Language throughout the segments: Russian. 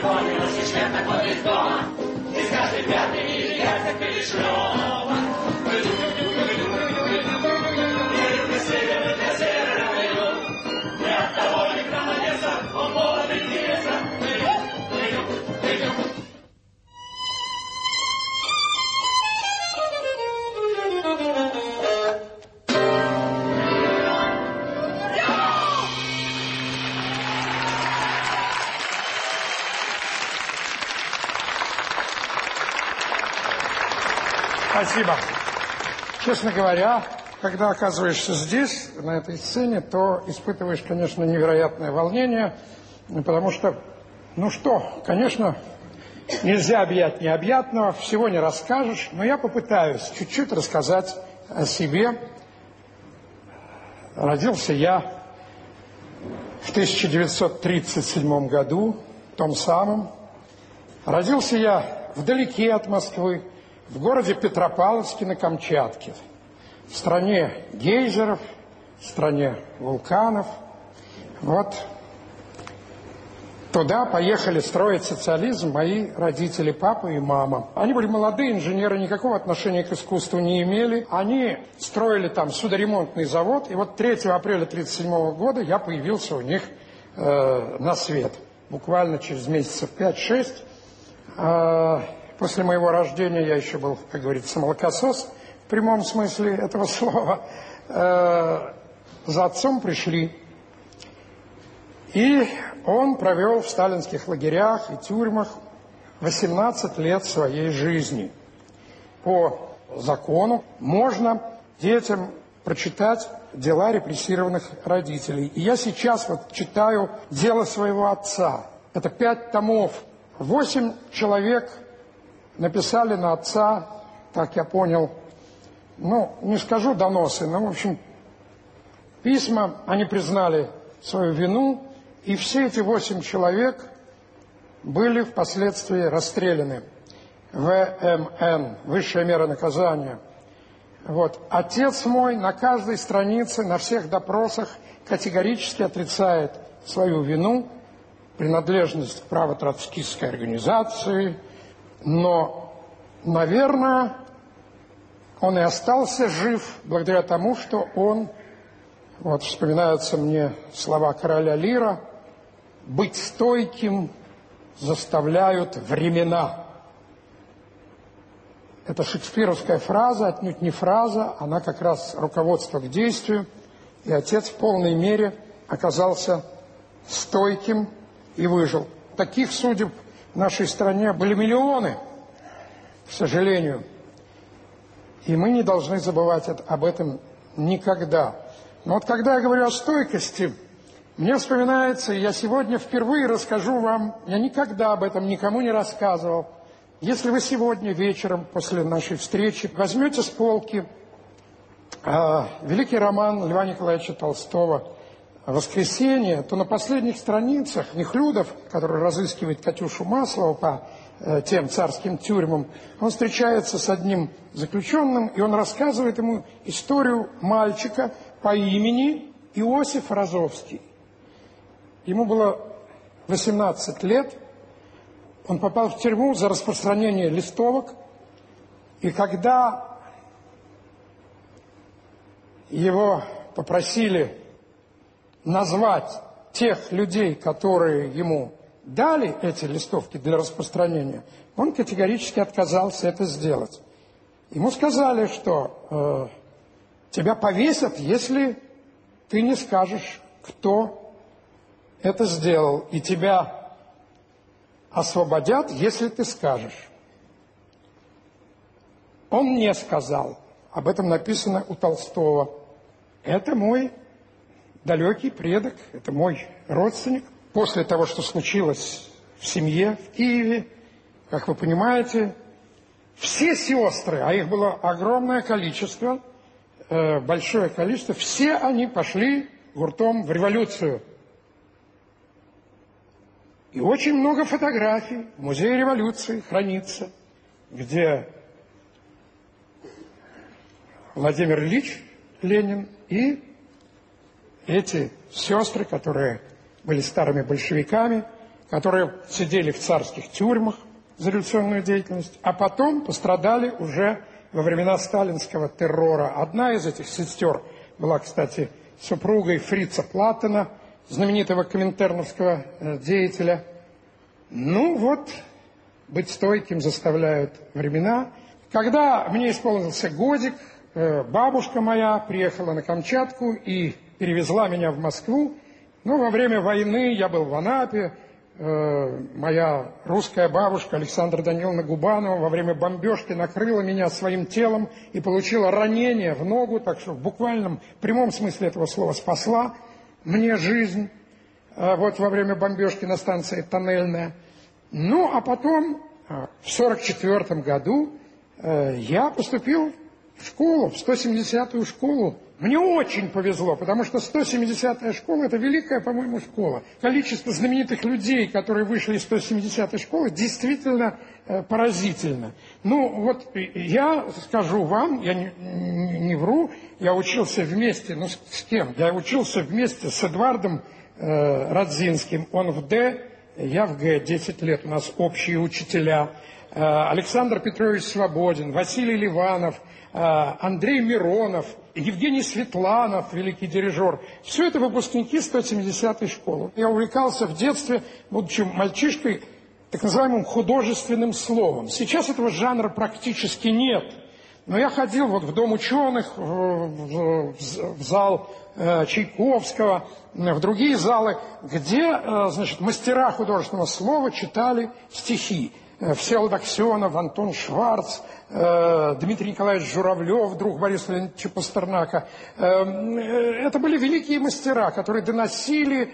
Спасибо. Честно говоря, когда оказываешься здесь, на этой сцене, то испытываешь, конечно, невероятное волнение, потому что, ну что, конечно, нельзя объять необъятного, всего не расскажешь, но я попытаюсь чуть-чуть рассказать о себе. Родился я в 1937 году, том самом. Родился я вдалеке от Москвы, в городе Петропавловске на Камчатке, в стране гейзеров, в стране вулканов. Вот туда поехали строить социализм мои родители, папа и мама. Они были молодые инженеры, никакого отношения к искусству не имели. Они строили там судоремонтный завод, и вот 3 апреля 1937 года я появился у них на свет. Буквально через месяцев 5-6. После моего рождения я еще был, как говорится, молокосос, в прямом смысле этого слова. За отцом пришли. И он провел в сталинских лагерях и тюрьмах 18 лет своей жизни. По закону можно детям прочитать дела репрессированных родителей. И я сейчас вот читаю дело своего отца. Это 5 томов. 8 человек написали на отца, так я понял, ну, не скажу доносы, но, в общем, письма, они признали свою вину, и все эти 8 человек были впоследствии расстреляны. ВМН, высшая мера наказания. Вот. Отец мой на каждой странице, на всех допросах категорически отрицает свою вину, принадлежность к право-троцкистской организации, но, наверное, он и остался жив благодаря тому, что он, вот вспоминаются мне слова короля Лира, «быть стойким заставляют времена». Это шекспировская фраза, отнюдь не фраза, она как раз руководство к действию, и отец в полной мере оказался стойким и выжил. Таких судеб в нашей стране были миллионы, к сожалению. И мы не должны забывать об этом никогда. Но вот когда я говорю о стойкости, мне вспоминается, и я сегодня впервые расскажу вам, я никогда об этом никому не рассказывал. Если вы сегодня вечером, после нашей встречи, возьмете с полки великий роман Льва Николаевича Толстого «Воскресенье», то на последних страницах Нехлюдов, который разыскивает Катюшу Маслову по тем царским тюрьмам, он встречается с одним заключенным, и он рассказывает ему историю мальчика по имени Иосиф Розовский. Ему было 18 лет, он попал в тюрьму за распространение листовок, и когда его попросили назвать тех людей, которые ему дали эти листовки для распространения, он категорически отказался это сделать. Ему сказали, что тебя повесят, если ты не скажешь, кто это сделал, и тебя освободят, если ты скажешь. Он не сказал. Об этом написано у Толстого. Это мой далекий предок, это мой родственник. После того, что случилось в семье в Киеве, как вы понимаете, все сестры, а их было огромное количество, большое количество, все они пошли гуртом в революцию. И очень много фотографий в Музее революции хранится, где Владимир Ильич Ленин и эти сестры, которые были старыми большевиками, которые сидели в царских тюрьмах за революционную деятельность, а потом пострадали уже во времена сталинского террора. Одна из этих сестер была, кстати, супругой Фрица Платтена, знаменитого коминтерновского деятеля. Ну вот, быть стойким заставляют времена. Когда мне исполнился годик, бабушка моя приехала на Камчатку и перевезла меня в Москву. Но во время войны я был в Анапе. Моя русская бабушка Александра Даниловна Губанова во время бомбежки накрыла меня своим телом и получила ранение в ногу, так что в буквальном, прямом смысле этого слова спасла мне жизнь вот во время бомбежки на станции Тоннельная. Ну, а потом, в 1944 году, я поступил в школу, в 170-ю школу. Мне очень повезло, потому что 170-я школа – это великая, по-моему, школа. Количество знаменитых людей, которые вышли из 170-й школы, действительно поразительно. Ну, вот я скажу вам, я не вру, я учился вместе, ну, с кем? Я учился вместе с Эдвардом Радзинским, он в Д, я в Г, 10 лет, у нас общие учителя. Александр Петрович Свободин, Василий Ливанов, Андрей Миронов, Евгений Светланов, великий дирижер. Все это выпускники 170-й школы. Я увлекался в детстве, будучи мальчишкой, так называемым художественным словом. Сейчас этого жанра практически нет. Но я ходил вот в Дом ученых, в зал Чайковского, в другие залы, где, значит, мастера художественного слова читали стихи. Всеволод Аксенов, Антон Шварц, Дмитрий Николаевич Журавлев, друг Бориса Леонидовича Пастернака. Это были великие мастера, которые доносили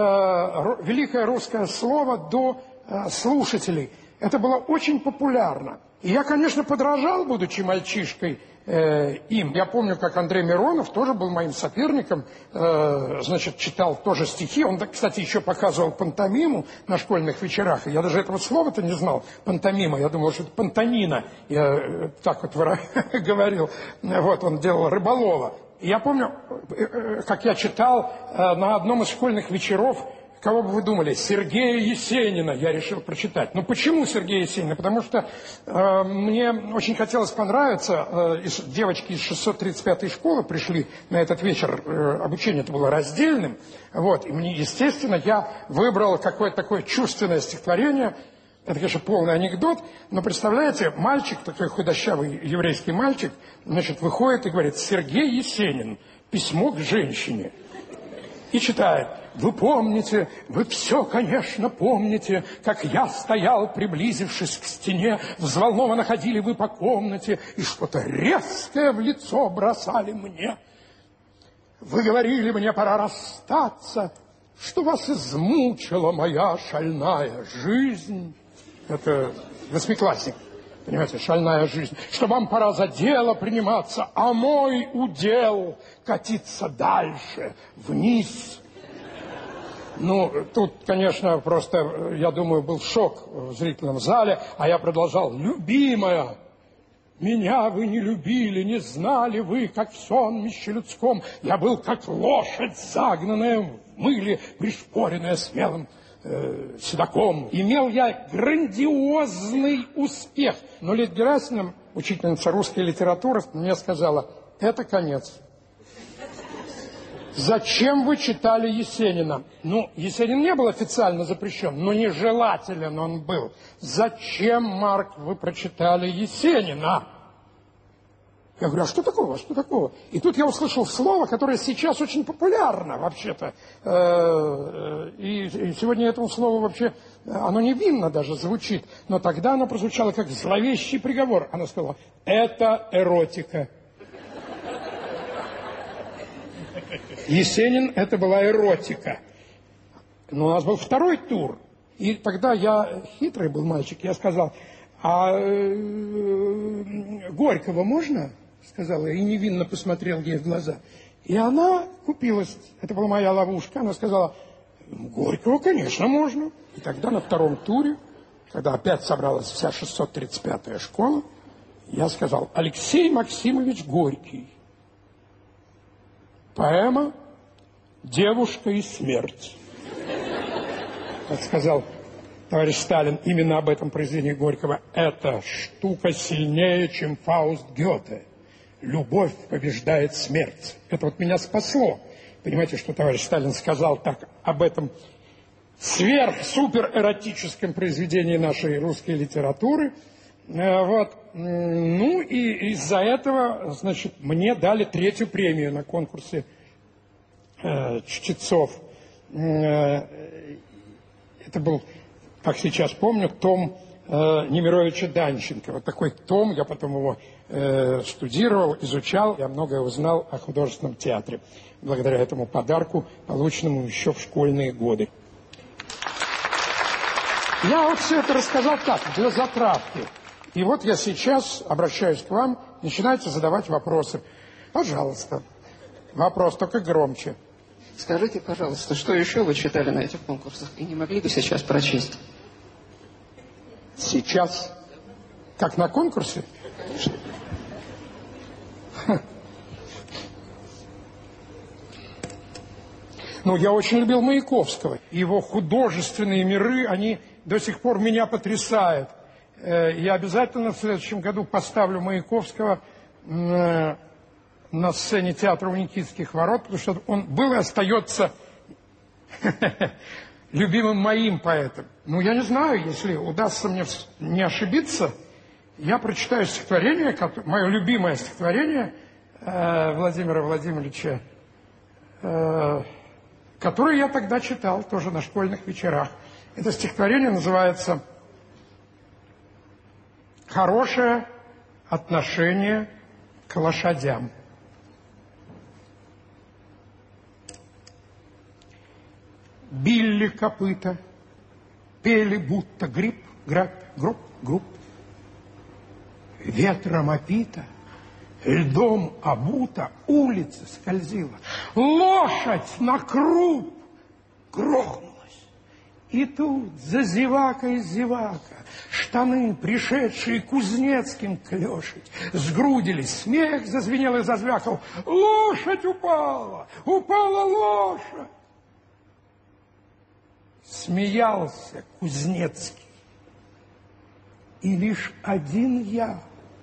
великое русское слово до слушателей. Это было очень популярно. И я, конечно, подражал, будучи мальчишкой, им. Я помню, как Андрей Миронов тоже был моим соперником, значит, читал тоже стихи. Он, кстати, еще показывал пантомиму на школьных вечерах. Я даже этого слова-то не знал, пантомима. Я думал, что это пантонина. Я так вот говорил. Вот, он делал рыболова. И я помню, как я читал на одном из школьных вечеров. Кого бы вы думали? Сергея Есенина я решил прочитать. Ну, почему Сергея Есенина? Потому что мне очень хотелось понравиться. Девочки из 635-й школы пришли на этот вечер. Обучение это было раздельным. Вот. И мне, естественно, я выбрал какое-то такое чувственное стихотворение. Это, конечно, полный анекдот. Но, представляете, мальчик, такой худощавый еврейский мальчик, значит, выходит и говорит: Сергей Есенин, письмо к женщине. И читает: вы помните, вы все, конечно, помните, как я стоял, приблизившись к стене, взволнованно ходили вы по комнате и что-то резкое в лицо бросали мне. Вы говорили мне, пора расстаться, что вас измучила моя шальная жизнь. Это восьмиклассник, понимаете, шальная жизнь. Что вам пора за дело приниматься, а мой удел катиться дальше, вниз. Ну, тут, конечно, просто, я думаю, был шок в зрительном зале, а я продолжал: любимая, меня вы не любили, не знали вы, как в сонмище людском. Я был как лошадь, загнанная в мыле, пришпоренная смелым седаком. Имел я грандиозный успех. Но Лидия Герасимовна, учительница русской литературы, мне сказала: это конец. Зачем вы читали Есенина? Ну, Есенин не был официально запрещен, но нежелателен он был. Зачем, Марк, вы прочитали Есенина? Я говорю: а что такого, что такого? И тут я услышал слово, которое сейчас очень популярно вообще-то. И сегодня этому слову вообще, оно невинно даже звучит. Но тогда оно прозвучало как зловещий приговор. Она сказала: это эротика. Есенин – это была эротика. Но у нас был второй тур. И тогда я, хитрый был мальчик, я сказал: а Горького можно? Сказала, и невинно посмотрел ей в глаза. И она купилась, это была моя ловушка, она сказала: Горького, конечно, можно. И тогда на втором туре, когда опять собралась вся 635-я школа, я сказал: Алексей Максимович Горький. Поэма «Девушка и смерть». Как сказал товарищ Сталин, именно об этом произведении Горького: «Эта штука сильнее, чем Фауст Гёте. Любовь побеждает смерть». Это вот меня спасло. Понимаете, что товарищ Сталин сказал так об этом сверх-супер-эротическом произведении нашей русской литературы. Вот. Ну и из-за этого, значит, мне дали 3-ю премию на конкурсе чтецов. Это был, как сейчас помню, том Немировича Данченко. Вот такой том, я потом его штудировал, изучал, я многое узнал о художественном театре благодаря этому подарку, полученному еще в школьные годы. Я вот все это рассказал так, для затравки. И вот я сейчас обращаюсь к вам, начинайте задавать вопросы. Пожалуйста. Вопрос, только громче. Скажите, пожалуйста, что еще вы читали на этих конкурсах и не могли бы сейчас прочесть? Сейчас? Как на конкурсе? Конечно. Ну, я очень любил Маяковского. Его художественные миры, они до сих пор меня потрясают. Я обязательно в следующем году поставлю Маяковского на сцене театра у Никитских ворот, потому что он был и остается любимым моим поэтом. Ну, я не знаю, если удастся мне не ошибиться, я прочитаю стихотворение, мое любимое стихотворение Владимира Владимировича, которое я тогда читал тоже на школьных вечерах. Это стихотворение называется «Хорошее отношение к лошадям». Били копыта, пели будто гриб, грабь, гроб, груб. Ветром опита, льдом обута, улица скользила. Лошадь на круп грохнулась. И тут за зевакой зевака, штаны, пришедшие Кузнецким клешить, сгрудились, смех зазвенел и зазвякал. Лошадь упала, упала лошадь. Смеялся Кузнецкий. И лишь один я,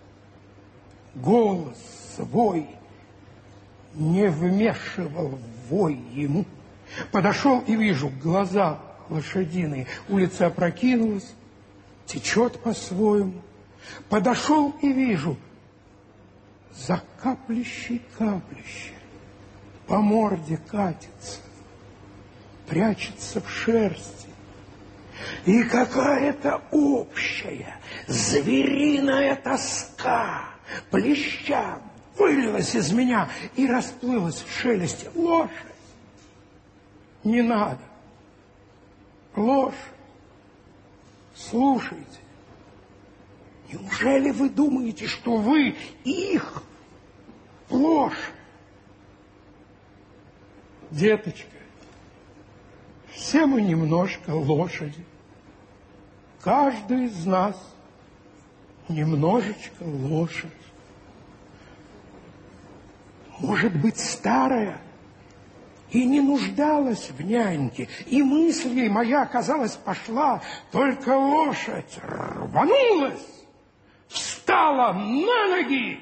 голос свой, не вмешивал в вой ему. Подошел и вижу, глаза лошадиные, улица опрокинулась, течет по-своему. Подошел и вижу, за каплищей по морде катится, прячется в шерсти. И какая-то общая звериная тоска плеща вылилась из меня и расплылась в шелесте. Лошадь! Не надо. Лошадь! Слушайте, неужели вы думаете, что вы их лошадь? Деточка, все мы немножко лошади. Каждый из нас немножечко лошадь. Может быть, старая и не нуждалась в няньке, и мысль ей моя, казалось, пошла, только лошадь рванулась, встала на ноги,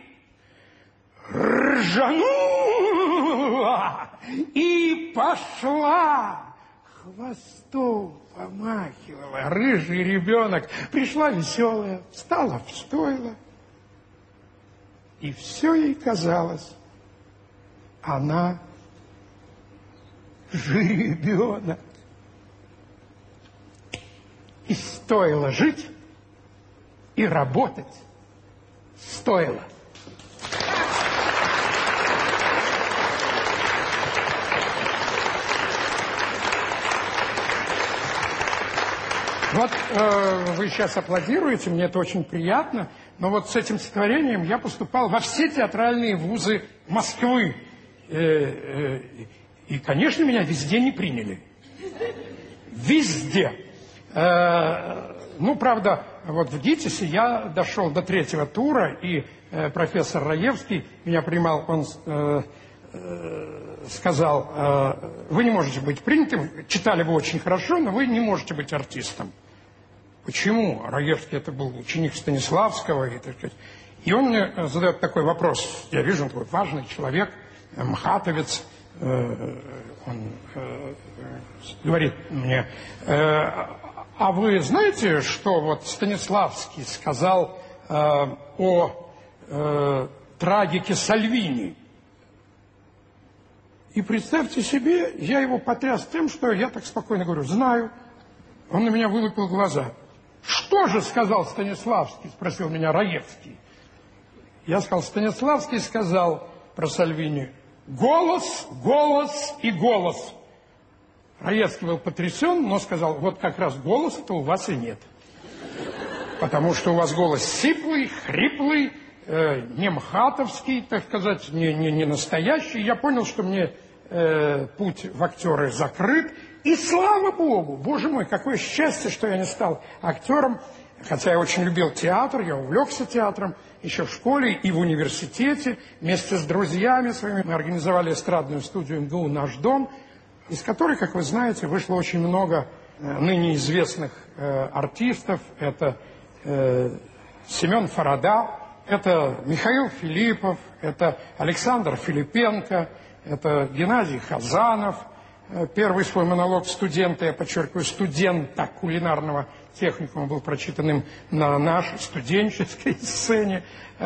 ржанула и пошла. Хвостом помахивала, рыжий ребенок. Пришла веселая, встала в стойло. И все ей казалось, она жеребенок. И стоило жить, и работать стоило. Вот вы сейчас аплодируете, мне это очень приятно, но вот с этим стихотворением я поступал во все театральные вузы Москвы. И, конечно, меня везде не приняли. Везде. Ну, правда, вот в ГИТИСе я дошел до 3-го тура, и профессор Раевский меня принимал, он сказал, вы не можете быть принятым, читали вы очень хорошо, но вы не можете быть артистом. почему? Раевский это был ученик Станиславского. И он мне задает такой вопрос. Я вижу, он такой важный человек, мхатовец. Он говорит мне, а вы знаете, что вот Станиславский сказал о трагике Сальвини? И представьте себе, я его потряс тем, что я так спокойно говорю, знаю. Он на меня вылупил глаза. Что же сказал Станиславский, спросил меня Раевский. Я сказал, Станиславский сказал про Сальвини: голос, голос и голос. Раевский был потрясен, но сказал, вот как раз голоса-то у вас и нет. Потому что у вас голос сиплый, хриплый, не мхатовский, так сказать, не настоящий. Я понял, что мне путь в актеры закрыт. И слава Богу, боже мой, какое счастье, что я не стал актером. Хотя я очень любил театр, я увлекся театром еще в школе и в университете. Вместе с друзьями своими мы организовали эстрадную студию МГУ «Наш дом», из которой, как вы знаете, вышло очень много ныне известных артистов. Это Семен Фарада, это Михаил Филиппов, это Александр Филипенко, это Геннадий Хазанов. Первый свой монолог студента, я подчеркиваю, студента кулинарного техникума был прочитан им на нашей студенческой сцене.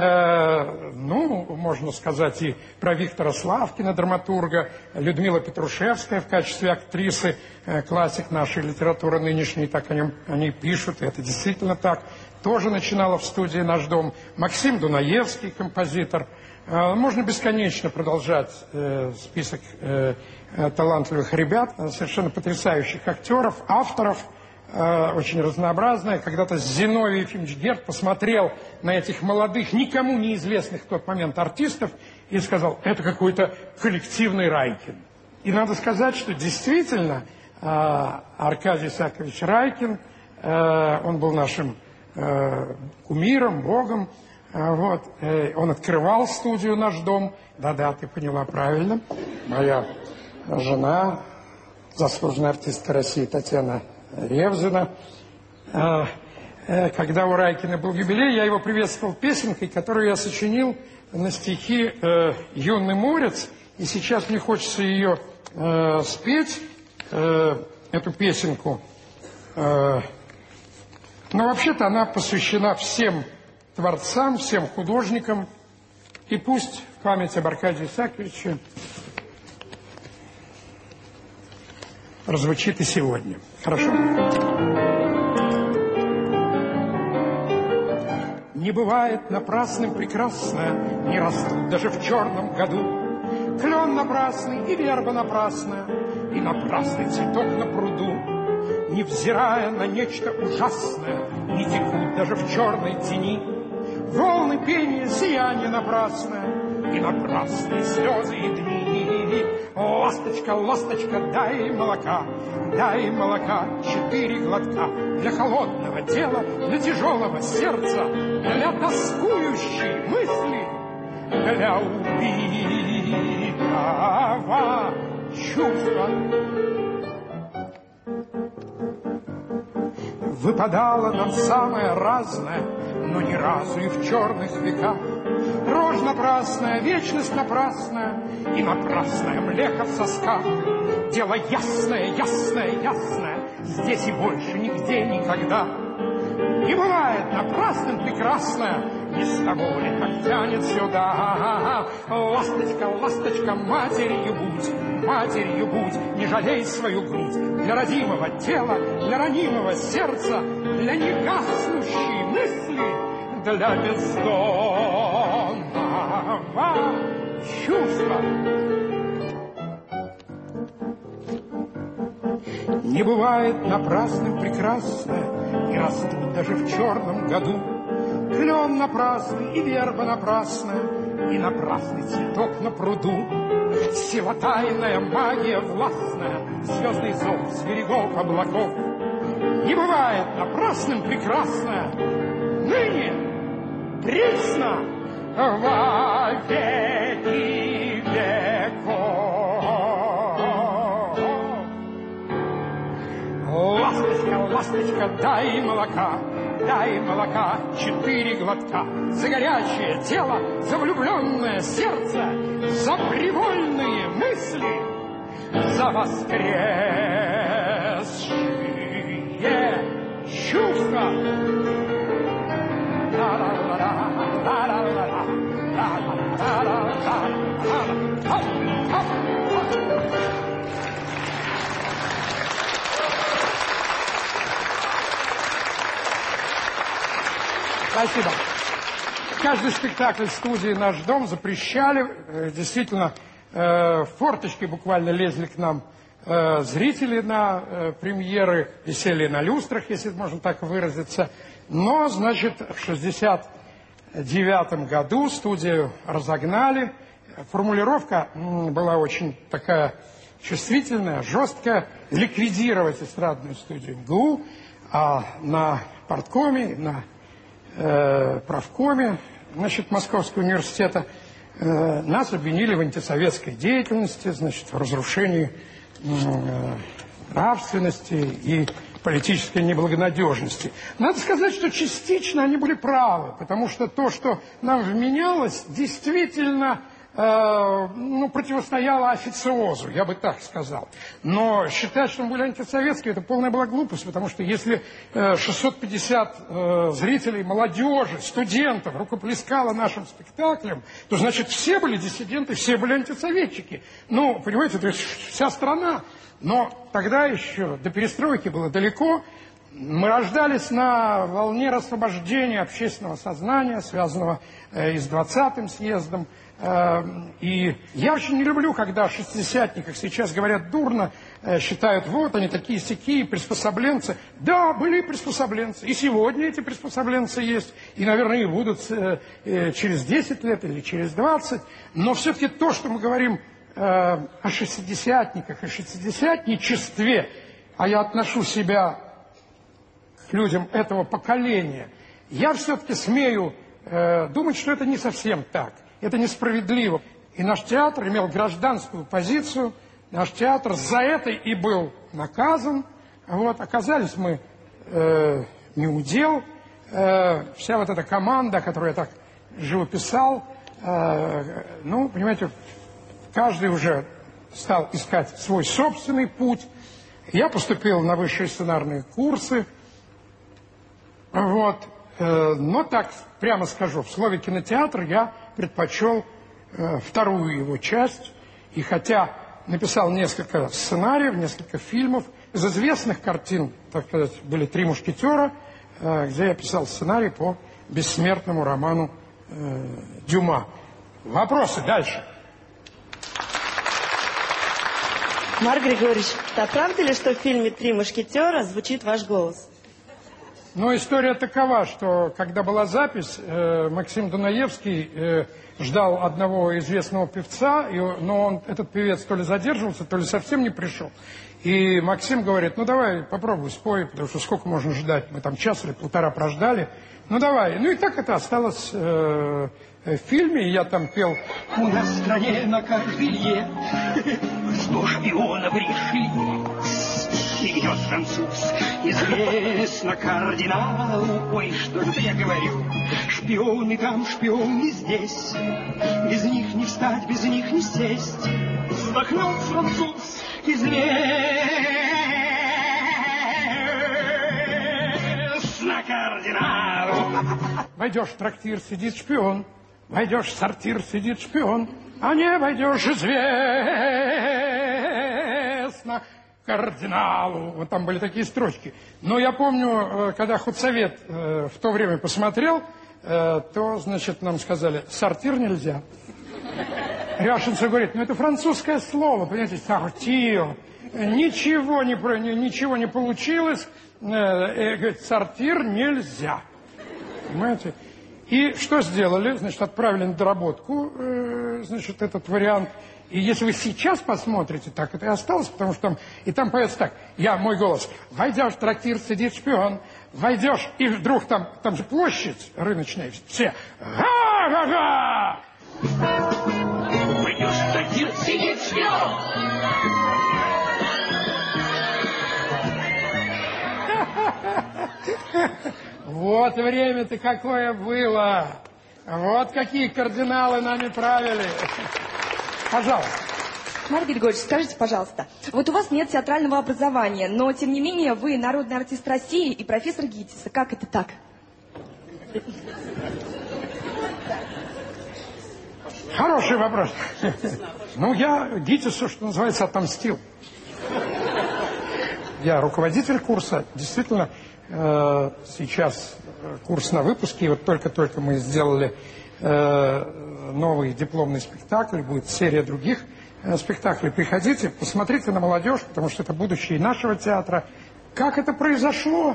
Ну, можно сказать, и про Виктора Славкина, драматурга, Людмила Петрушевская в качестве актрисы, классик нашей литературы нынешней, так они пишут, и это действительно так. Тоже начинала в студии «Наш дом». Максим Дунаевский, композитор. Можно бесконечно продолжать список талантливых ребят, совершенно потрясающих актеров, авторов, очень разнообразная. Когда-то Зиновий Ефимович Герд посмотрел на этих молодых, никому неизвестных в тот момент артистов и сказал, это какой-то коллективный Райкин. И надо сказать, что действительно Аркадий Исаакович Райкин, он был нашим кумиром, богом. Вот. Он открывал студию «Наш дом». Да-да, ты поняла правильно. Моя жена, заслуженная артистка России Татьяна Ревзина. Когда у Райкина был юбилей, я его приветствовал песенкой, которую я сочинил на стихи «Юный морец». И сейчас мне хочется ее спеть, эту песенку. Но вообще-то она посвящена всем творцам, всем художникам. И пусть в память об Аркадии Исааковиче прозвучит и сегодня. Хорошо? Не бывает напрасным прекрасное, не растут даже в черном году. Клен напрасный и верба напрасная, и напрасный цветок на пруду. Невзирая на нечто ужасное, не текут даже в черной тени. Волны пения, сияние напрасное, и напрасные слезы и дни. Ласточка, ласточка, дай молока, 4 глотка. Для холодного тела, для тяжелого сердца, для тоскующей мысли, для убитого чувства. Выпадало нам самое разное, но ни разу и в черных веках. Рожь напрасная, вечность напрасная, и напрасная млека в сосках. Дело ясное, ясное, ясное, здесь и больше нигде никогда. Не бывает напрасным прекрасное, не с того ли, как тянет сюда. Ласточка, ласточка, матерью будь, не жалей свою грудь. Для родимого тела, для ранимого сердца, для негаснущей мысли, для бездонного чувства. Не бывает напрасным прекрасное, не растут даже в черном году. Клен напрасный и верба напрасная, и напрасный цветок на пруду. Сила тайная, магия властная, звездный зов с берегов облаков. Не бывает напрасным прекрасное, ныне присно во веки веков. Ласточка, ласточка, дай молока, 4 глотка. За горячее тело, за влюбленное сердце, за привольные мысли, за воскресшие чувства. Спасибо. Каждый спектакль в студии «Наш дом» запрещали. Действительно, форточки буквально лезли к нам зрители на премьеры, висели на люстрах, если можно так выразиться. Но, значит, в 1969 году студию разогнали. Формулировка была очень такая чувствительная, жесткая. Ликвидировать эстрадную студию МГУ. А на парткоме, на правкоме, значит, Московского университета нас обвинили в антисоветской деятельности, значит, в разрушении нравственности и политической неблагонадежности. Надо сказать, что частично они были правы, потому что то, что нам вменялось, действительно противостояло официозу, я бы так сказал. Но считать, что мы были антисоветские, это полная была глупость, потому что если 650 зрителей, молодежи, студентов рукоплескало нашим спектаклям, то, значит, все были диссиденты, все были антисоветчики. Ну, понимаете, то есть вся страна. Но тогда еще до перестройки было далеко. Мы рождались на волне освобождения общественного сознания, связанного и с 20-м съездом. И я очень не люблю, когда о шестидесятниках сейчас говорят дурно, считают, вот они такие-сякие, приспособленцы. Да, были приспособленцы, и сегодня эти приспособленцы есть, и, наверное, и будут через 10 лет или через 20. Но все-таки то, что мы говорим о шестидесятниках и шестидесятничестве, а я отношу себя к людям этого поколения, я все-таки смею думать, что это не совсем так. Это несправедливо. И наш театр имел гражданскую позицию. Наш театр за это и был наказан. Вот. Оказались мы не удел. Вся вот эта команда, которую я так живописал, ну, понимаете, каждый уже стал искать свой собственный путь. Я поступил на высшие сценарные курсы. Вот. Но так, прямо скажу, в слове «кинотеатр» я предпочел вторую его часть. И хотя написал несколько сценариев, несколько фильмов, из известных картин, так сказать, были «Три мушкетера», где я писал сценарий по бессмертному роману Дюма. Вопросы дальше. Марк Григорьевич, а правда ли, что в фильме «Три мушкетера» звучит ваш голос? Ну, история такова, что когда была запись, Максим Дунаевский ждал одного известного певца, но этот певец то ли задерживался, то ли совсем не пришел. И Максим говорит, ну давай попробуй спой, потому что сколько можно ждать, мы там час или полтора прождали. Ну давай. Ну и так это осталось в фильме, и я там пел. У нас в стране на каждый лет 100 шпионов решили. И идет француз, известно кардиналу. Ой, что это я говорю? Шпионы там, шпионы здесь. Без них не встать, без них не сесть. Вздохнул француз, известно кардиналу. Войдешь в трактир, сидит шпион. Войдешь в сортир, сидит шпион. А не войдешь, известно кардиналу. Вот там были такие строчки. Но я помню, когда худсовет в то время посмотрел, то, значит, нам сказали, сортир нельзя. Ряшенцев говорит, ну это французское слово, понимаете, сортир. Ничего не получилось. Говорит, сортир нельзя. Понимаете? И что сделали? Значит, отправили на доработку, значит, этот вариант. И если вы сейчас посмотрите, так это и осталось, потому что там поется так, мой голос, войдешь в трактир, сидит шпион, войдешь, и вдруг там же площадь рыночная, все, га-га-га! Войдешь в трактир, сидит шпион! Вот время-то какое было. Вот какие кардиналы нами правили. Пожалуйста. Марк Григорьевич, скажите, пожалуйста, вот у вас нет театрального образования, но, тем не менее, вы народный артист России и профессор ГИТИСа. Как это так? Хороший вопрос. Ну, я ГИТИСу, что называется, отомстил. Я руководитель курса. Действительно, сейчас курс на выпуске. И вот только-только мы сделали новый дипломный спектакль. Будет серия других спектаклей. Приходите, посмотрите на молодежь, потому что это будущее нашего театра. Как это произошло?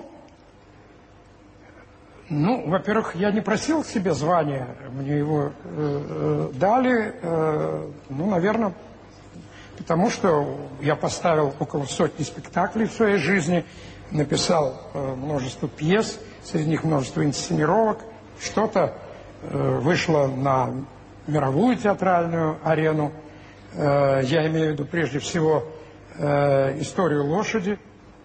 Ну, во-первых, я не просил к себе звания, мне его дали, ну, наверное, потому что я поставил около 100 спектаклей в своей жизни, написал множество пьес, среди них множество инсценировок, что-то вышло на мировую театральную арену. Я имею в виду прежде всего историю лошади.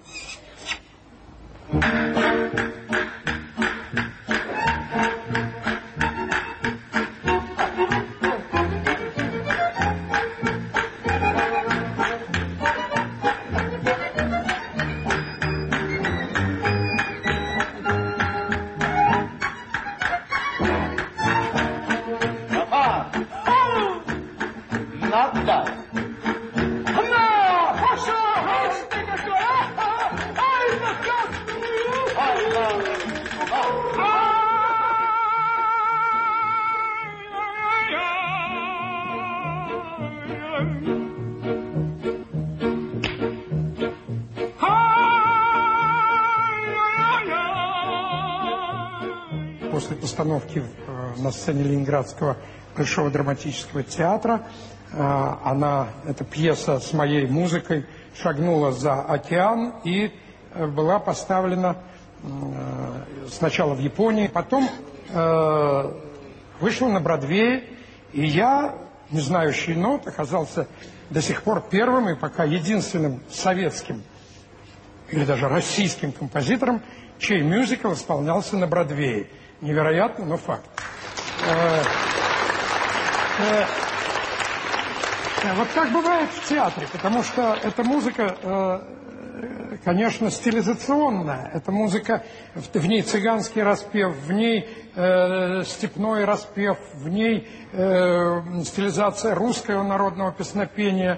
После постановки на сцене Ленинградского Большого драматического театра эта пьеса с моей музыкой шагнула за океан и была поставлена сначала в Японии, потом вышла на Бродвее, и я, не знающий нот, оказался до сих пор первым и пока единственным советским или даже российским композитором, чей мюзикл исполнялся на Бродвее. Невероятно, но факт. Вот так бывает в театре, потому что эта музыка, конечно, стилизационная. Эта музыка, в ней цыганский распев, в ней степной распев, в ней стилизация русского народного песнопения,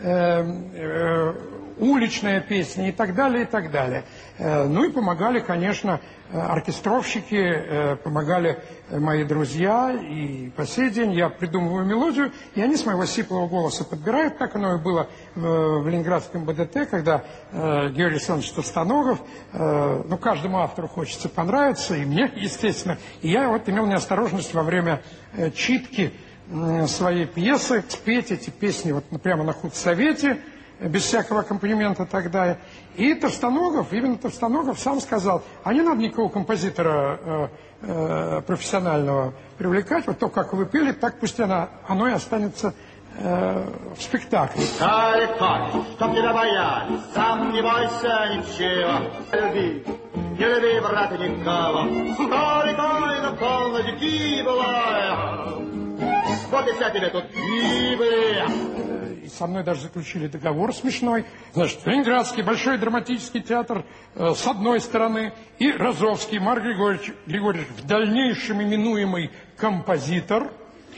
уличная песня и так далее, и так далее. Ну и помогали, конечно, оркестровщики, помогали мои друзья, и по сей день я придумываю мелодию, и они с моего сиплого голоса подбирают, как оно и было в Ленинградском БДТ, когда Георгий Александрович Товстоногов, ну, каждому автору хочется понравиться, и мне, естественно, и я вот имел неосторожность во время читки своей пьесы спеть эти песни вот прямо на худсовете, без всякого аккомпанемента тогда. И Товстоногов, именно Товстоногов сам сказал, а не надо никакого композитора профессионального привлекать, вот то, как вы пели, так пусть оно и останется в спектакле. Чтоб тебя боялись, сам не бойся ничего. Не люби, брат, никого. Далеко до полночи гиблая. Вот и вся тебе тут Библия. И со мной даже заключили договор смешной. Значит, Ленинградский Большой драматический театр с одной стороны и Розовский Марк Григорьевич, в дальнейшем именуемый композитор.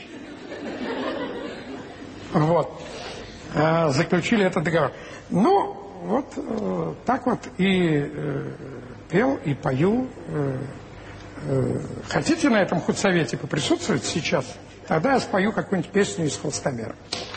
Вот. Заключили этот договор. Ну, вот так вот и пел, и пою. Хотите на этом худсовете поприсутствовать сейчас? Тогда я спою какую-нибудь песню из «Холстомера».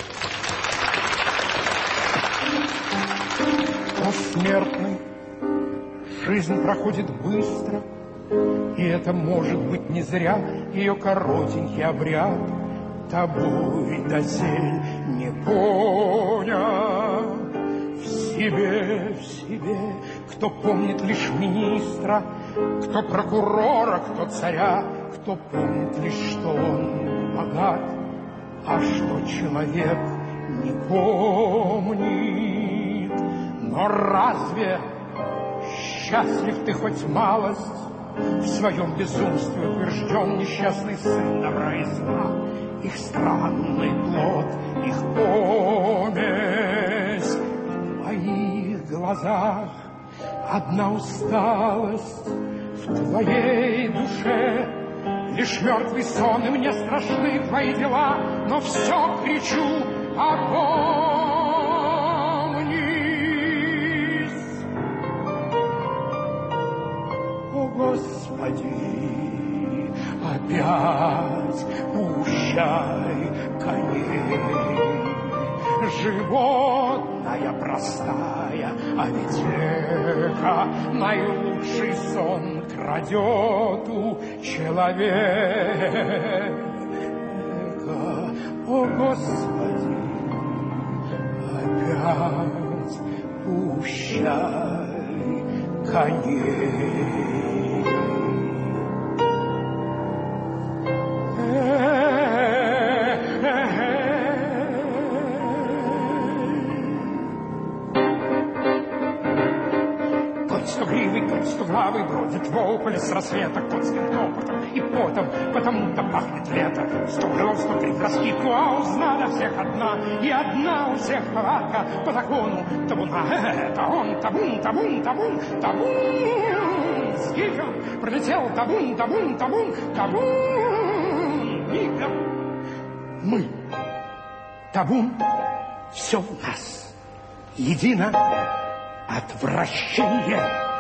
О, смертный, жизнь проходит быстро, и это может быть не зря ее коротенький обряд. Тобой досель не понял в себе, кто помнит лишь министра, кто прокурора, кто царя, кто помнит лишь, что он богат, а что человек не помнит. Но разве счастлив ты хоть малость, в своем безумстве утвержден несчастный сын добра и зла. Их странный плод, их помесь. В моих глазах одна усталость, в твоей душе лишь мертвый сон, и мне страшны твои дела, но все кричу: опомнись. О, Господи, опять пущай коней. Животная простая, а ведь века наилучший сон крадет у человека. О, Господи, опять пущай коней. Констуглавый бродит вопль с рассвета конским топотом и потом, потому-то пахнет лето. 100 голов, 103 раскидку, а узнала всех одна, и одна у всех палатка по закону табуна. Это он, табун, табун, табун, табун. С гиком пролетел табун, табун, табун, табун. Мигом мы, табун, все в нас едино. Отвращение,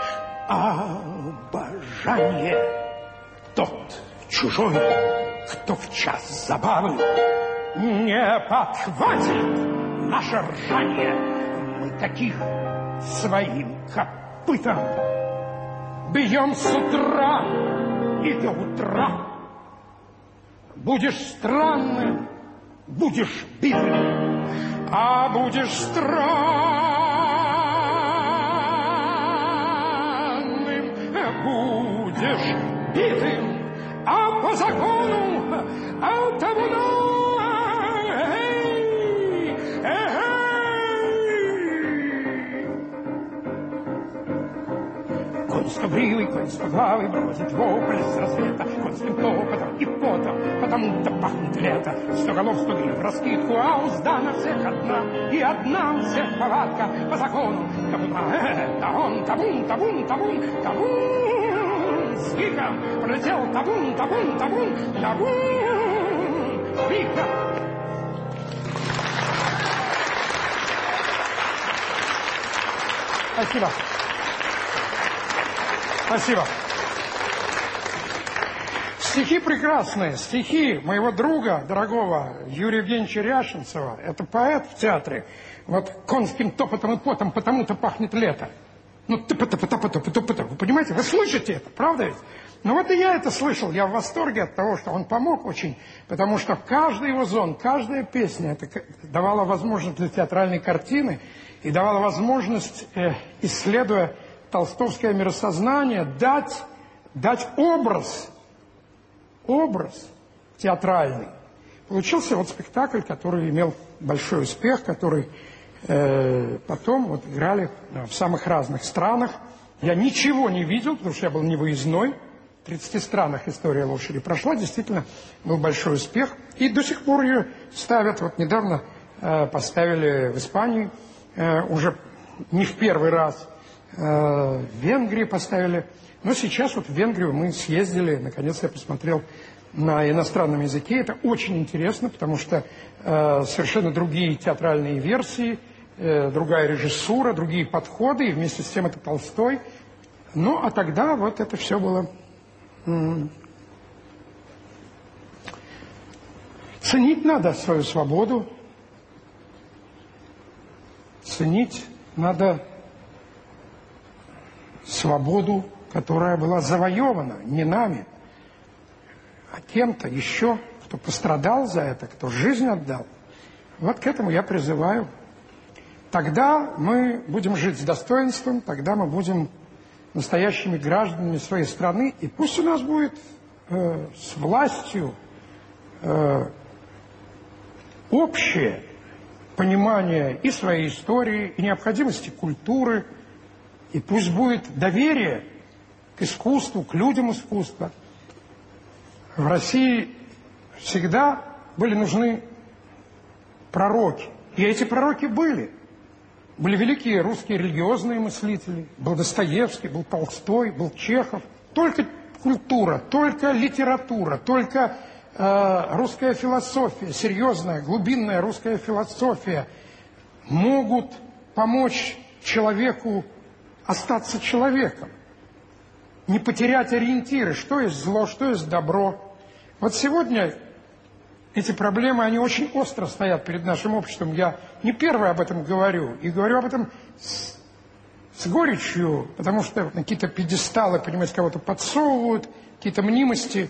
обожание. Тот чужой, кто в час забавы не подхватит наше ржание. Мы таких своим копытом бьем с утра и до утра. Будешь странным, будешь битым, а будешь странным, будешь битым, а по закону от табуна. Конь скобривый, конь споглавый бродит вопль с рассвета конским топотом и потом, потому-то пахнет лето. 100 голов, 100 грив раскидку, а узда на всех одна, и одна у всех палатка по закону табуна. Это он, табун, табун, табун, табун. С гиком пролетел табун, табун, табун, табун. Гиком. Спасибо. Спасибо. Стихи прекрасные. Стихи моего друга, дорогого Юрия Евгеньевича Ряшенцева. Это поэт в театре. Вот конским топотом и потом, потому-то пахнет лето. Ну, топотом. Вы понимаете? Вы слышите это, правда ведь? Ну вот и я это слышал. Я в восторге от того, что он помог очень. Потому что каждый его зон, каждая песня это давала возможность для театральной картины и давала возможность, исследуя толстовское миросознание, дать образ театральный. Получился вот спектакль, который имел большой успех, который потом вот играли в самых разных странах. Я ничего не видел, потому что я был невыездной. В 30 странах история лошади прошла. Действительно, был большой успех. И до сих пор ее ставят. Вот недавно поставили в Испании, уже не в первый раз. В Венгрии поставили. Но сейчас вот в Венгрию мы съездили. Наконец я посмотрел на иностранном языке. Это очень интересно, потому что совершенно другие театральные версии, другая режиссура, другие подходы. И вместе с тем это Толстой. Ну, а тогда вот это все было... Ценить надо свою свободу. Ценить надо свободу, которая была завоевана не нами, а кем-то еще, кто пострадал за это, кто жизнь отдал. Вот к этому я призываю. Тогда мы будем жить с достоинством, тогда мы будем настоящими гражданами своей страны, и пусть у нас будет с властью общее понимание и своей истории, и необходимости культуры, И пусть будет доверие к искусству, к людям искусства. В России всегда были нужны пророки. И эти пророки были. Были великие русские религиозные мыслители. Был Достоевский, был Толстой, был Чехов. Только культура, только литература, только русская философия, серьезная, глубинная русская философия могут помочь человеку остаться человеком. Не потерять ориентиры, что есть зло, что есть добро. Вот сегодня эти проблемы, они очень остро стоят перед нашим обществом. Я не первый об этом говорю. И говорю об этом с горечью, потому что на какие-то пьедесталы, понимаете, кого-то подсовывают, какие-то мнимости,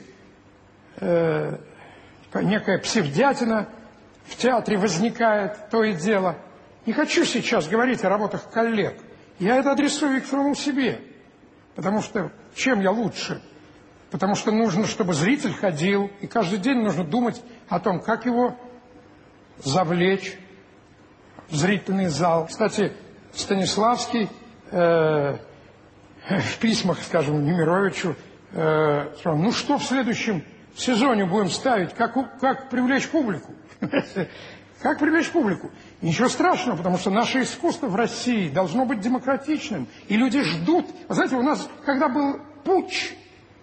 некая псевдятина в театре возникает, то и дело. Не хочу сейчас говорить о работах коллег. Я это адресую к самому себе. Потому что чем я лучше? Потому что нужно, чтобы зритель ходил, и каждый день нужно думать о том, как его завлечь в зрительный зал. Кстати, Станиславский в письмах, скажем, Немировичу сказал: ну что в следующем сезоне будем ставить, как привлечь публику? Как привлечь публику? Ничего страшного, потому что наше искусство в России должно быть демократичным. И люди ждут. Вы знаете, у нас, когда был путч,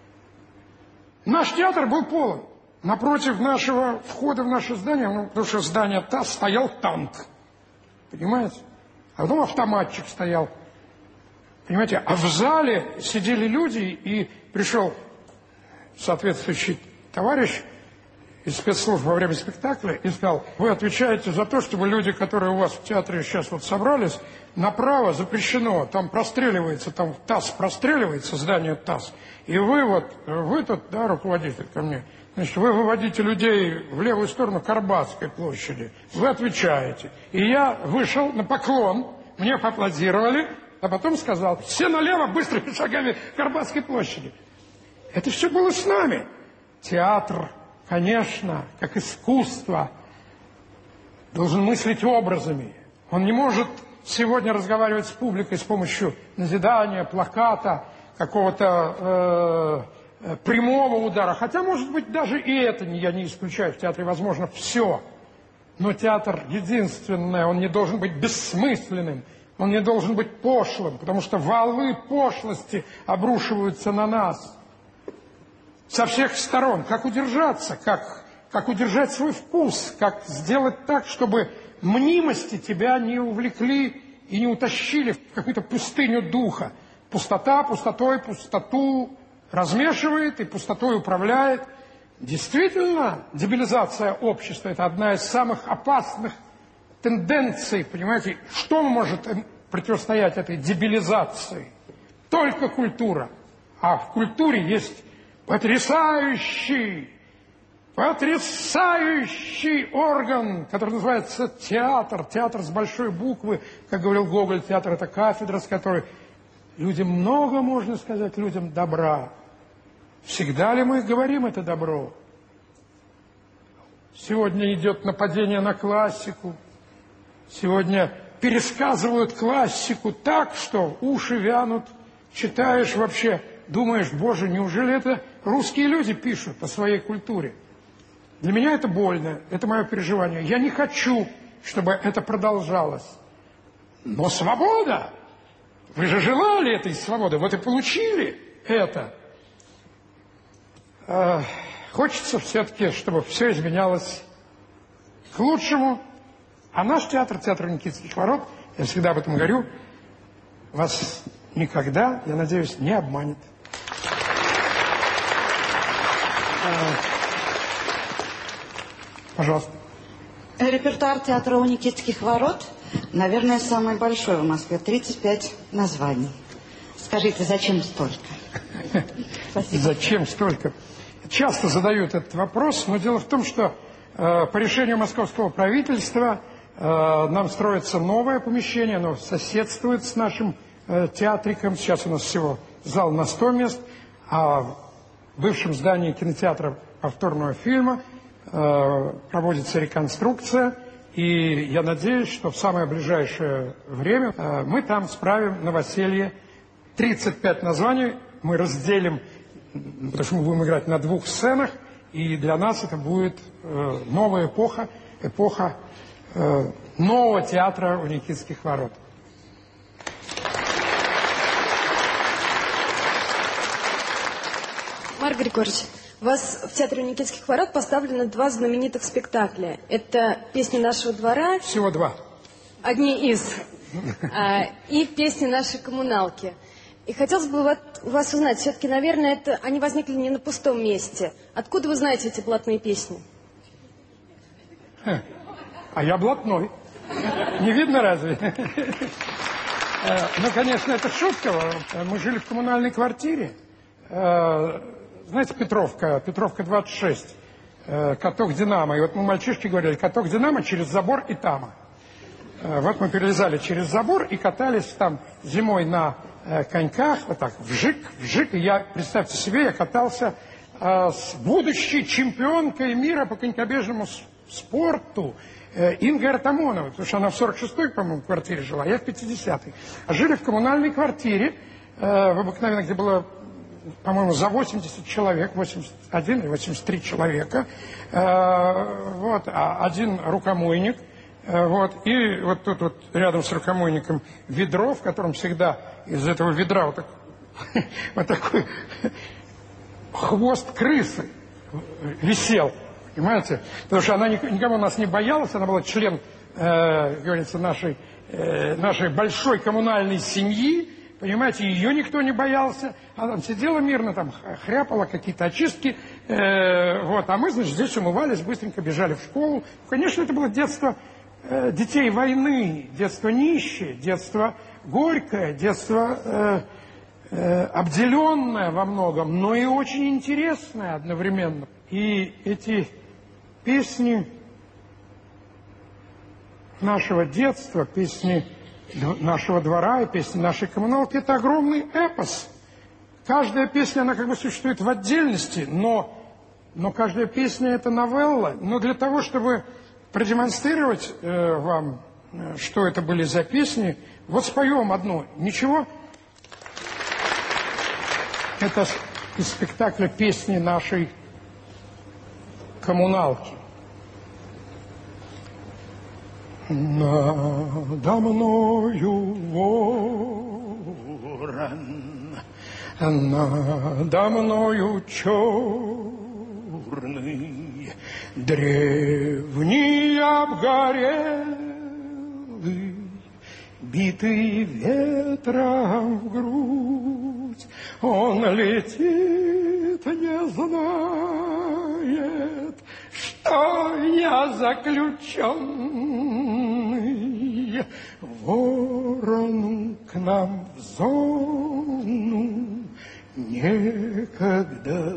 наш театр был полон. Напротив нашего входа в наше здание, ну, потому что здание ТАСС, стоял танк. Понимаете? А потом автоматчик стоял. Понимаете? А в зале сидели люди, и пришел соответствующий товарищ из спецслужб во время спектакля и сказал: вы отвечаете за то, чтобы люди, которые у вас в театре сейчас вот собрались, направо запрещено, там простреливается, там ТАСС простреливается, здание ТАСС, и вы тут, да, руководитель ко мне, значит, вы выводите людей в левую сторону Карбатской площади, вы отвечаете. И я вышел на поклон, мне поаплодировали, а потом сказал: все налево быстрыми шагами к Арбатской площади. Это все было с нами. Театр, конечно, как искусство, должен мыслить образами. Он не может сегодня разговаривать с публикой с помощью назидания, плаката, какого-то прямого удара. Хотя, может быть, даже и это я не исключаю. В театре возможно все. Но театр единственное, он не должен быть бессмысленным. Он не должен быть пошлым, потому что валы пошлости обрушиваются на нас со всех сторон. Как удержаться, как удержать свой вкус, как сделать так, чтобы мнимости тебя не увлекли и не утащили в какую-то пустыню духа. Пустота пустотой пустоту размешивает и пустотой управляет. Действительно, дебилизация общества – это одна из самых опасных тенденций, понимаете. Что может противостоять этой дебилизации? Только культура. А в культуре есть потрясающий орган, который называется театр. Театр с большой буквы. Как говорил Гоголь, театр – это кафедра, с которой людям много, можно сказать, людям добра. Всегда ли мы говорим это добро? Сегодня идет нападение на классику. Сегодня пересказывают классику так, что уши вянут. Читаешь вообще, думаешь: боже, неужели это русские люди пишут о своей культуре? Для меня это больно, это мое переживание. Я не хочу, чтобы это продолжалось. Но свобода! Вы же желали этой свободы, вот и получили это. Хочется все-таки, чтобы все изменялось к лучшему. А наш театр, театр Никитских ворот, я всегда об этом говорю, вас никогда, я надеюсь, не обманет. Пожалуйста. Репертуар театра у Никитских ворот, наверное, самый большой в Москве. 35 названий. Скажите, зачем столько? Зачем столько? Часто задают этот вопрос, но дело в том, что по решению московского правительства нам строится новое помещение, оно соседствует с нашим театриком. Сейчас у нас всего зал на 100 мест, а в бывшем здании кинотеатра повторного фильма проводится реконструкция. И я надеюсь, что в самое ближайшее время мы там справим новоселье. 35 названий мы разделим, потому что мы будем играть на 2 сценах, и для нас это будет новая эпоха, эпоха нового театра у Никитских ворот. Марк Григорьевич, у вас в Театре Никитских ворот поставлены 2 знаменитых спектакля. Это «Песни нашего двора». Всего 2. Одни из. И «Песни нашей коммуналки». И хотелось бы у вас узнать, все-таки, наверное, они возникли не на пустом месте. Откуда вы знаете эти блатные песни? А я блатной. Не видно разве? Ну, конечно, это шутка. Мы жили в коммунальной квартире. Знаете, Петровка 26, каток «Динамо». И вот мы, мальчишки, говорили, каток «Динамо» через забор и тама. Вот мы перелезали через забор и катались там зимой на коньках, вот так, вжик. И я, представьте себе, я катался с будущей чемпионкой мира по конькобежному спорту Ингой Артамоновой, потому что она в 46-й, по-моему, квартире жила, а я в 50-й. А жили в коммунальной квартире, в обыкновенной, где было, по-моему, за 80 человек, 81 или 83 человека, вот, один рукомойник, вот, и вот тут вот рядом с рукомойником ведро, в котором всегда из этого ведра вот, вот такой хвост крысы висел, понимаете? Потому что она никому нас не боялась, она была член, как говорится, нашей большой коммунальной семьи, понимаете, ее никто не боялся, она там сидела мирно, там хряпала какие-то очистки, вот, а мы, значит, здесь умывались, быстренько бежали в школу. Конечно, это было детство детей войны, детство нищее, детство горькое, детство обделенное во многом, но и очень интересное одновременно. И эти песни нашего детства, песни нашего двора и песни нашей коммуналки – это огромный эпос. Каждая песня, она как бы существует в отдельности, но каждая песня – это новелла. Но для того, чтобы продемонстрировать вам, что это были за песни, вот споем одну. Ничего? Это из спектакля «Песни нашей коммуналки». Надо мною ворон, надо мною черный, древний обгорелый, битый ветром в грудь, он летит, не знает, что я заключенный. Ворон к нам в зону некогда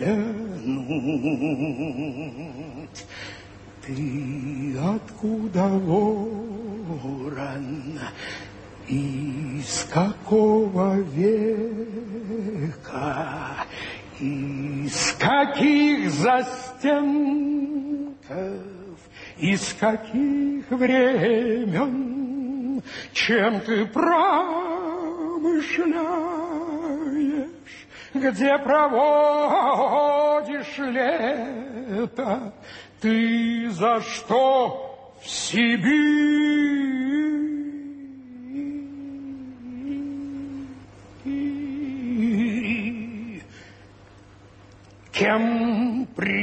взглянуть. Ты откуда, ворон, из какого века, из каких застенков, из каких времен, чем ты промышляешь, где проводишь лето, ты за что в Сибири, кем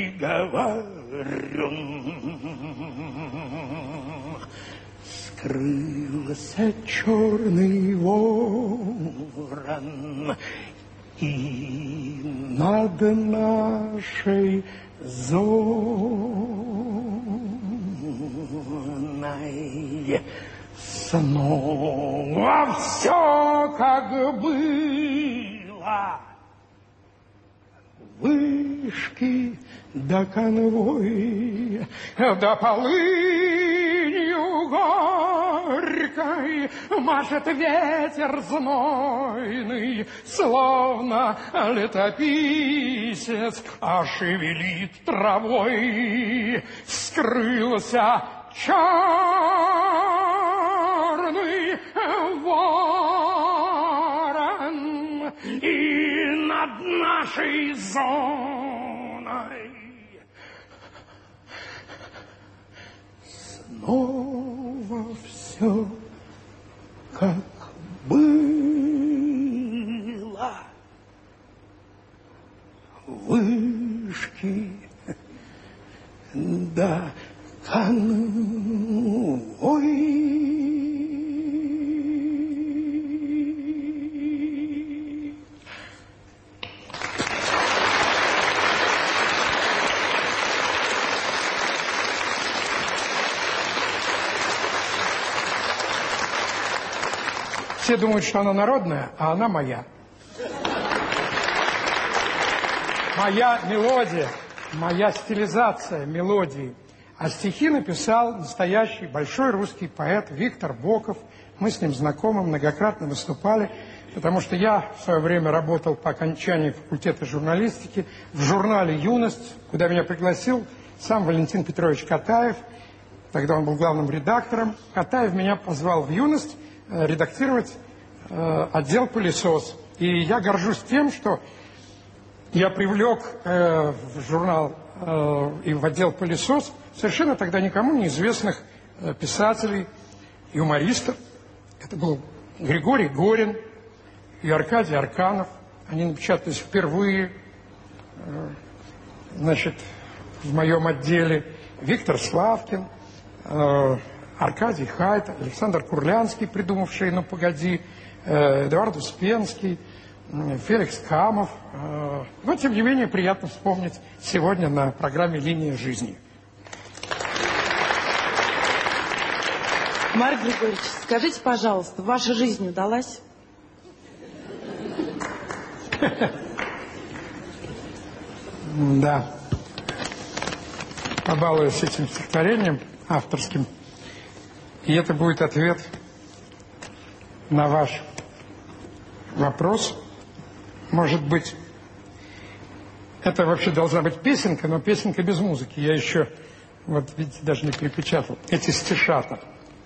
приговорен? Скрылся черный ворон, и над нашей зоной снова все как было. Вышки да конвой, да полынью горькой машет ветер знойный, словно летописец, а шевелит травой. Скрылся черный ворон, нашей зоной. Снова все как было. Вышки да конвой. Все думают, что она народная, а она моя. Моя мелодия, моя стилизация мелодии. А стихи написал настоящий большой русский поэт Виктор Боков. Мы с ним знакомы, многократно выступали, потому что я в свое время работал по окончании факультета журналистики в журнале «Юность», куда меня пригласил сам Валентин Петрович Катаев. Тогда он был главным редактором. Катаев меня позвал в «Юность» редактировать отдел «Пылесос». И я горжусь тем, что я привлек в журнал и в отдел «Пылесос» совершенно тогда никому неизвестных писателей, юмористов. Это был Григорий Горин и Аркадий Арканов. Они напечатались впервые, значит, в моем отделе. Виктор Славкин, Аркадий Хайт, Александр Курлянский, придумавший «Ну, погоди», Эдуард Успенский, Феликс Камов. Но, тем не менее, приятно вспомнить сегодня на программе «Линия жизни». Марк Григорьевич, скажите, пожалуйста, ваша жизнь удалась? Да. Побалуюсь этим стихотворением авторским. И это будет ответ на ваш вопрос. Может быть, это вообще должна быть песенка, но песенка без музыки. Я еще, вот видите, даже не перепечатал эти стишата.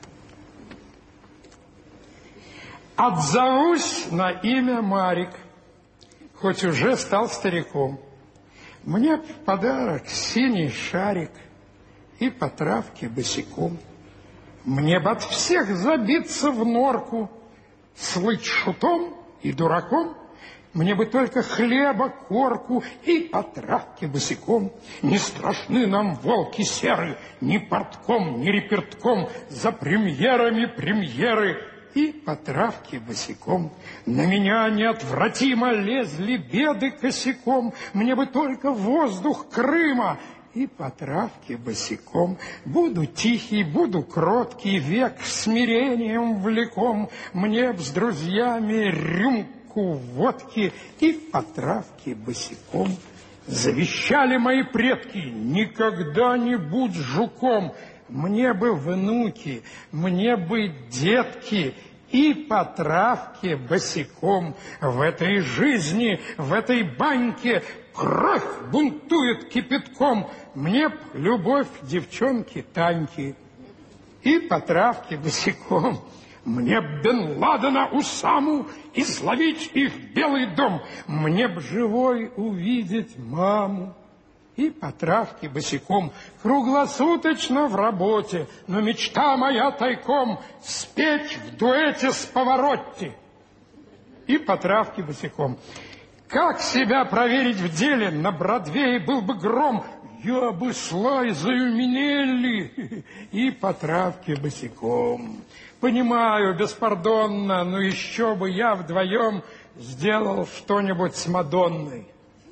Отзовусь на имя Марик, хоть уже стал стариком. Мне в подарок синий шарик и по травке босиком. Мне бы от всех забиться в норку, слыть шутом и дураком. Мне бы только хлеба корку и по травке босиком. Не страшны нам волки серы, ни портком, ни репертком. За премьерами премьеры и по травке босиком. На меня неотвратимо лезли беды косяком. Мне бы только воздух Крыма и по травке босиком. Буду тихий, буду кроткий, век смирением влеком. Мне б с друзьями рюмку водки и по травке босиком. Завещали мои предки: никогда не будь жуком. Мне бы внуки, мне бы детки и по травке босиком. В этой жизни, в этой баньке кровь бунтует кипятком. Мне б любовь девчонки Таньки и по травке босиком. Мне б Бен Ладена Усаму и словить их в Белый дом. Мне б живой увидеть маму и по травке босиком. Круглосуточно в работе, но мечта моя тайком спеть в дуэте с Паваротти и по травке босиком. Как себя проверить в деле? На Бродвее был бы гром. Я бы с Лайзою Минелли и по травке босиком. Понимаю, беспардонно, но еще бы я вдвоем сделал что-нибудь с Мадонной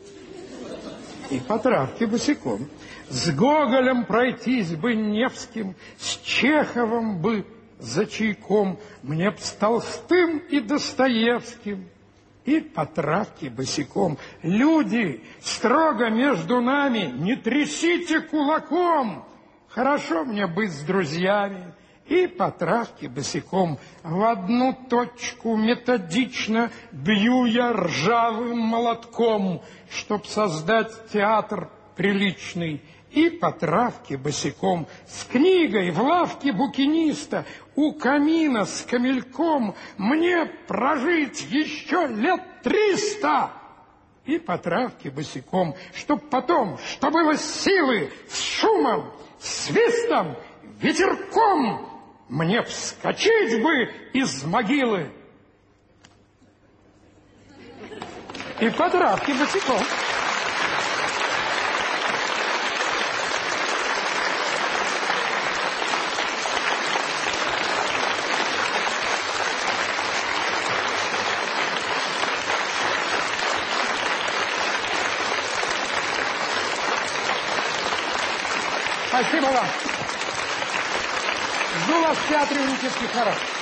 и по травке босиком. С Гоголем пройтись бы Невским, с Чеховым бы за чайком. Мне б с Толстым и Достоевским и по травке босиком. Люди, строго между нами, не трясите кулаком. Хорошо мне быть с друзьями и по травке босиком. В одну точку методично бью я ржавым молотком, чтоб создать театр приличный и по травке босиком. С книгой в лавке букиниста, у камина с камельком. Мне прожить еще лет 300 и по травке босиком, чтоб потом, что было силы, с шумом, свистом, ветерком, мне вскочить бы из могилы. И по травке босиком. Спасибо вам. Жду вас в театре «Никитский хорал».